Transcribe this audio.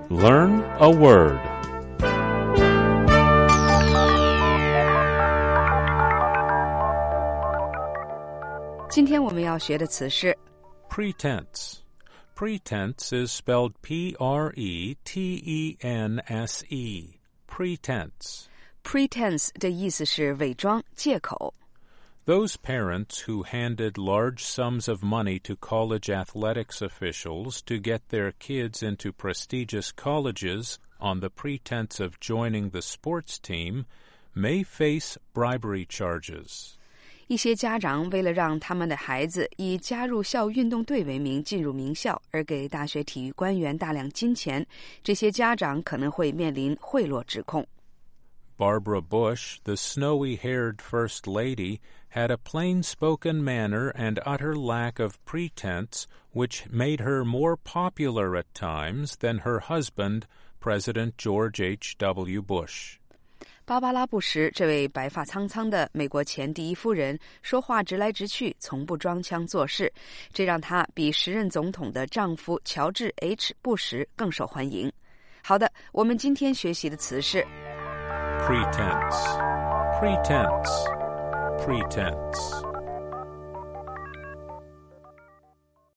Learn a word. 今天我们要学的词是 Pretense. Pretense is spelled P-R-E-T-E-N-S-E. Pretense. Pretense 的意思是伪装、借口。 Those parents who handed large sums of money to college athletics officials to get their kids into prestigious colleges on the pretense of joining the sports team may face bribery charges. 一些家长为了让他们的孩子以加入校运动队为名进入名校，而给大学体育官员大量金钱，这些家长可能会面临贿赂指控。 Barbara Bush, the snowy-haired First Lady, had a plain-spoken manner and utter lack of pretense which made her more popular at times than her husband, President George H.W. Bush. 芭芭拉·布什这位白发苍苍的美国前第一夫人说话直来直去，从不装腔作势，这让她比时任总统的丈夫乔治 ·H. 布什更受欢迎。好的，我们今天学习的词是 Pretense. Pretense. Pretense.